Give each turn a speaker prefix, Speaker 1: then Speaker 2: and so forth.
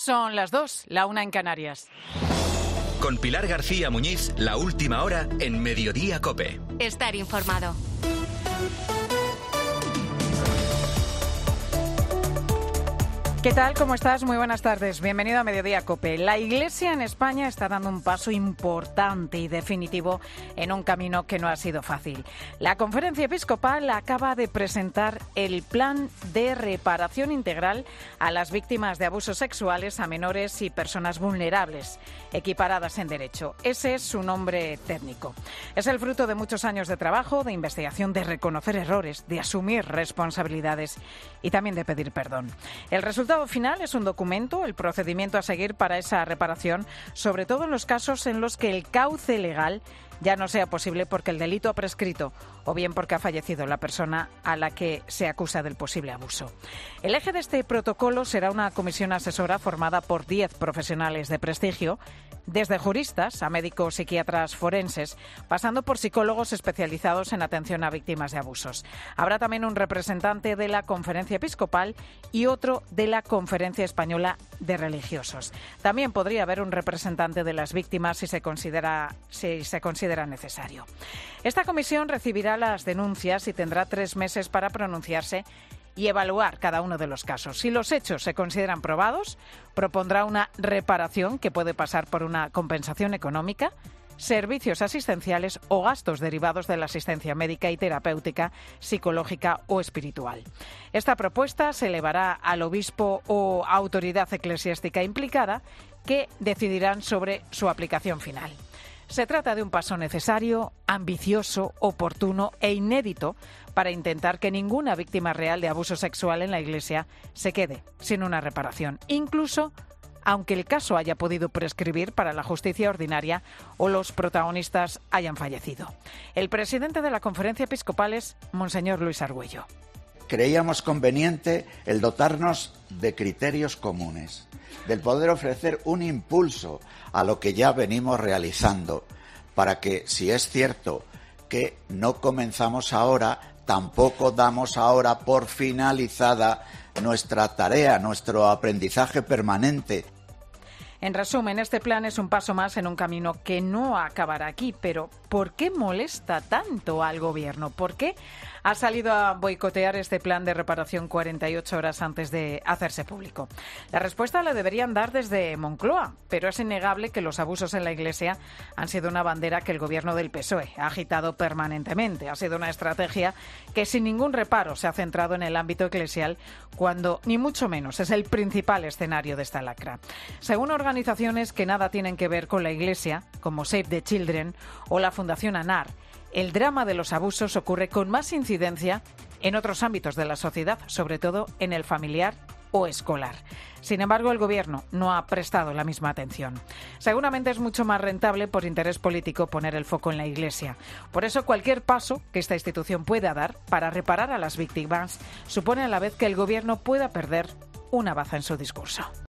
Speaker 1: Son las 2, la 1 en Canarias.
Speaker 2: Con Pilar García Muñiz, la última hora en Mediodía COPE.
Speaker 3: Estar informado.
Speaker 1: ¿Qué tal? ¿Cómo estás? Muy buenas tardes. Bienvenido a Mediodía COPE. La Iglesia en España está dando un paso importante y definitivo en un camino que no ha sido fácil. La Conferencia Episcopal acaba de presentar el plan de reparación integral a las víctimas de abusos sexuales a menores y personas vulnerables, equiparadas en derecho. Ese es su nombre técnico. Es el fruto de muchos años de trabajo, de investigación, de reconocer errores, de asumir responsabilidades y también de pedir perdón. El resultado final es un documento, el procedimiento a seguir para esa reparación, sobre todo en los casos en los que el cauce legal ya no sea posible porque el delito ha prescrito o bien porque ha fallecido la persona a la que se acusa del posible abuso. El eje de este protocolo será una comisión asesora formada por 10 profesionales de prestigio, desde juristas a médicos psiquiatras forenses, pasando por psicólogos especializados en atención a víctimas de abusos. Habrá también un representante de la Conferencia Episcopal y otro de la Conferencia Española de Religiosos. También podría haber un representante de las víctimas si se considera necesario. Esta comisión recibirá las denuncias y tendrá 3 meses para pronunciarse y evaluar cada uno de los casos. Si los hechos se consideran probados, propondrá una reparación que puede pasar por una compensación económica, servicios asistenciales o gastos derivados de la asistencia médica y terapéutica, psicológica o espiritual. Esta propuesta se elevará al obispo o autoridad eclesiástica implicada, que decidirán sobre su aplicación final. Se trata de un paso necesario, ambicioso, oportuno e inédito para intentar que ninguna víctima real de abuso sexual en la Iglesia se quede sin una reparación, incluso aunque el caso haya podido prescribir para la justicia ordinaria o los protagonistas hayan fallecido. El presidente de la Conferencia Episcopal es Monseñor Luis Argüello.
Speaker 4: Creíamos conveniente el dotarnos de criterios comunes, del poder ofrecer un impulso a lo que ya venimos realizando, para que, si es cierto que no comenzamos ahora, tampoco damos ahora por finalizada nuestra tarea, nuestro aprendizaje permanente.
Speaker 1: En resumen, este plan es un paso más en un camino que no acabará aquí. Pero ¿por qué molesta tanto al Gobierno? ¿Por qué ha salido a boicotear este plan de reparación 48 horas antes de hacerse público? La respuesta la deberían dar desde Moncloa, pero es innegable que los abusos en la Iglesia han sido una bandera que el Gobierno del PSOE ha agitado permanentemente. Ha sido una estrategia que sin ningún reparo se ha centrado en el ámbito eclesial, cuando ni mucho menos es el principal escenario de esta lacra. Según organizaciones que nada tienen que ver con la Iglesia, como Save the Children o la Fundación ANAR, el drama de los abusos ocurre con más incidencia en otros ámbitos de la sociedad, sobre todo en el familiar o escolar. Sin embargo, el Gobierno no ha prestado la misma atención. Seguramente es mucho más rentable por interés político poner el foco en la Iglesia. Por eso, cualquier paso que esta institución pueda dar para reparar a las víctimas supone a la vez que el Gobierno pueda perder una baza en su discurso.